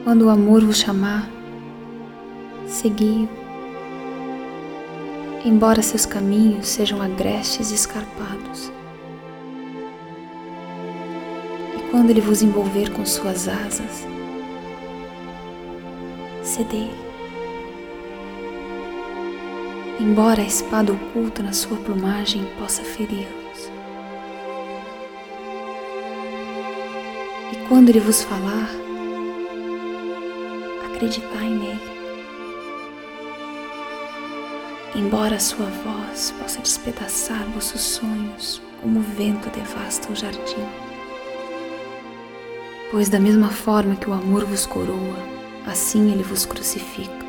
Quando o amor vos chamar, segui-o, embora seus caminhos sejam agrestes e escarpados. E quando ele vos envolver com suas asas, cedei-lhe, embora a espada oculta na sua plumagem possa feri-los. E quando ele vos falar, acreditai nele, embora a sua voz possa despedaçar vossos sonhos como o vento devasta o jardim. Pois da mesma forma que o amor vos coroa, assim ele vos crucifica.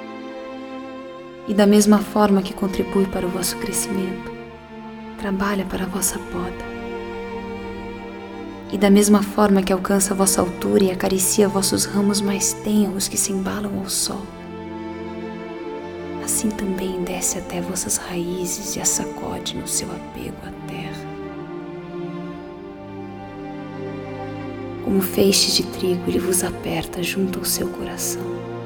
E da mesma forma que contribui para o vosso crescimento, trabalha para a vossa poda. E da mesma forma que alcança a vossa altura e acaricia vossos ramos mais tenros que se embalam ao sol, assim também desce até vossas raízes e as sacode no seu apego à terra. Como feixes de trigo, ele vos aperta junto ao seu coração.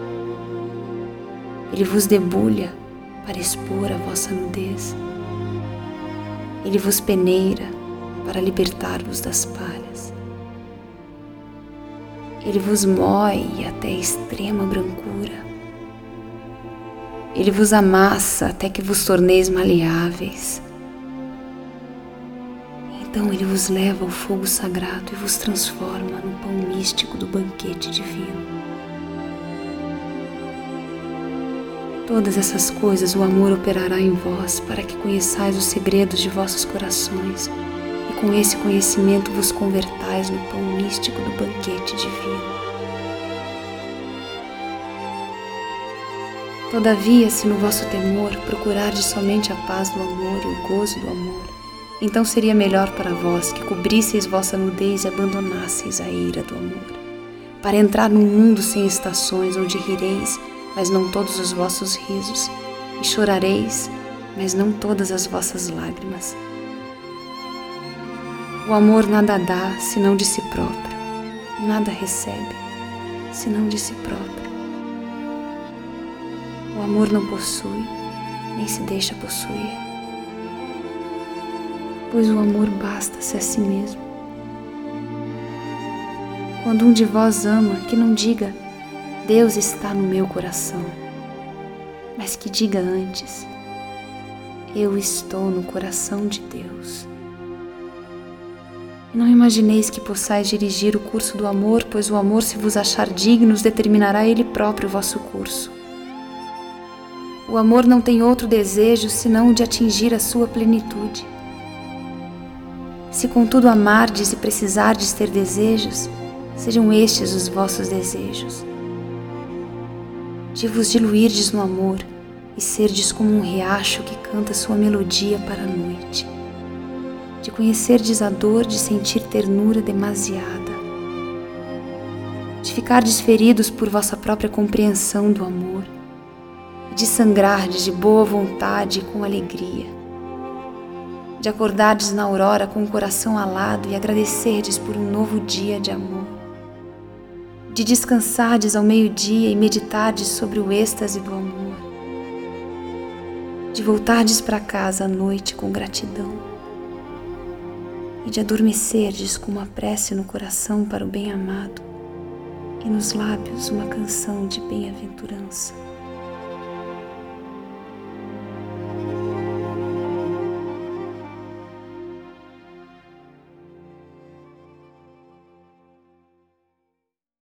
Ele vos debulha para expor a vossa nudez. Ele vos peneira para libertar-vos das palhas. Ele vos moe até a extrema brancura. Ele vos amassa até que vos torneis maleáveis. Então ele vos leva ao fogo sagrado e vos transforma no pão místico do banquete divino. Todas essas coisas o amor operará em vós para que conheçais os segredos de vossos corações e com esse conhecimento vos convertais no pão místico do banquete divino. Todavia, se no vosso temor procurardes somente a paz do amor e o gozo do amor, então seria melhor para vós que cobrisseis vossa nudez e abandonasseis a ira do amor, para entrar num mundo sem estações, onde rireis, mas não todos os vossos risos, e chorareis, mas não todas as vossas lágrimas. O amor nada dá, senão de si próprio, nada recebe, senão de si próprio. O amor não possui, nem se deixa possuir, pois o amor basta-se a si mesmo. Quando um de vós ama, que não diga, Deus está no meu coração, mas que diga antes, eu estou no coração de Deus. Não imagineis que possais dirigir o curso do amor, pois o amor, se vos achar dignos, determinará ele próprio o vosso curso. O amor não tem outro desejo senão o de atingir a sua plenitude. Se contudo amardes e precisardes ter desejos, sejam estes os vossos desejos. De vos diluirdes no amor e serdes como um riacho que canta sua melodia para a noite. De conhecerdes a dor de sentir ternura demasiada. De ficardes feridos por vossa própria compreensão do amor. E de sangrardes de boa vontade e com alegria. De acordardes na aurora com o coração alado e agradecerdes por um novo dia de amor. De descansardes ao meio-dia e meditardes sobre o êxtase do amor. De voltardes para casa à noite com gratidão. E de adormecerdes com uma prece no coração para o bem-amado e nos lábios uma canção de bem-aventurança.